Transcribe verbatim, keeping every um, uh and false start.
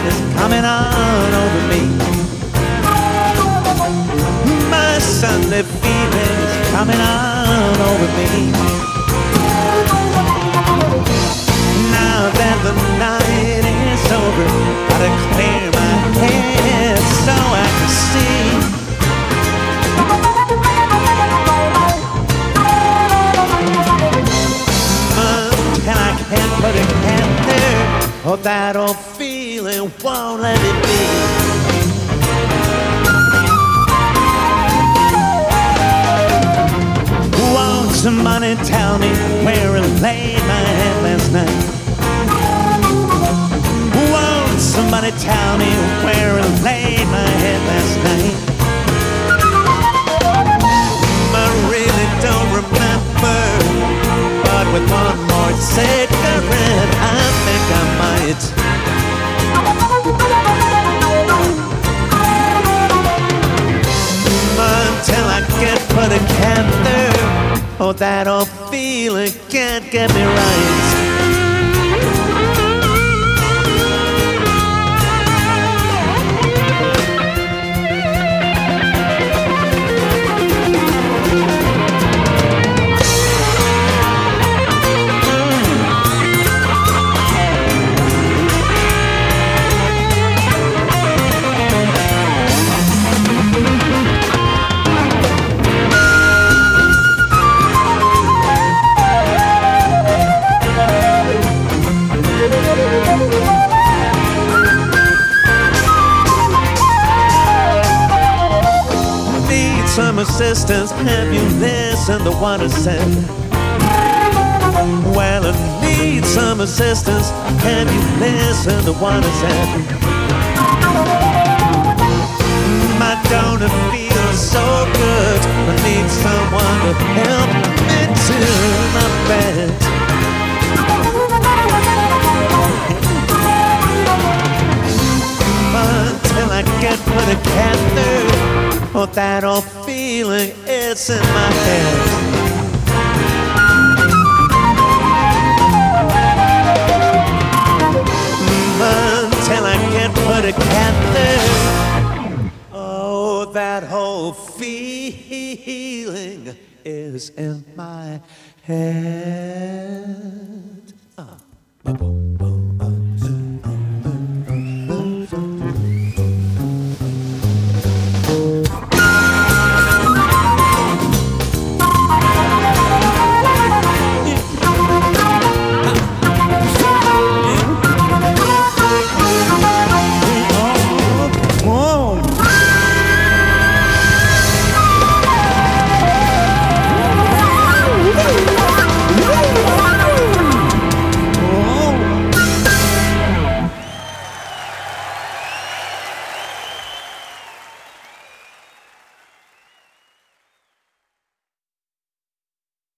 is coming on over me. My Sunday feeling is coming on over me. Now that the night is over, gotta clear my head so I can see. Until I can't put a hand there, oh, that old feeling won't let it be. Won't somebody tell me where I laid my head last night? Won't somebody tell me where I laid my head last night? I really don't remember, but with one more cigarette, I think I might. Until I get put together, oh, that old feeling can't get me right. Some assistance, have you listened to what I said? Well, I need some assistance, have you listened to what I said? My donor feels so good, I need someone to help me to my bed. Until I get put together, oh, that old feeling is in my head. Until I get put together, oh, that whole feeling is in my head. Uh, boom, boom.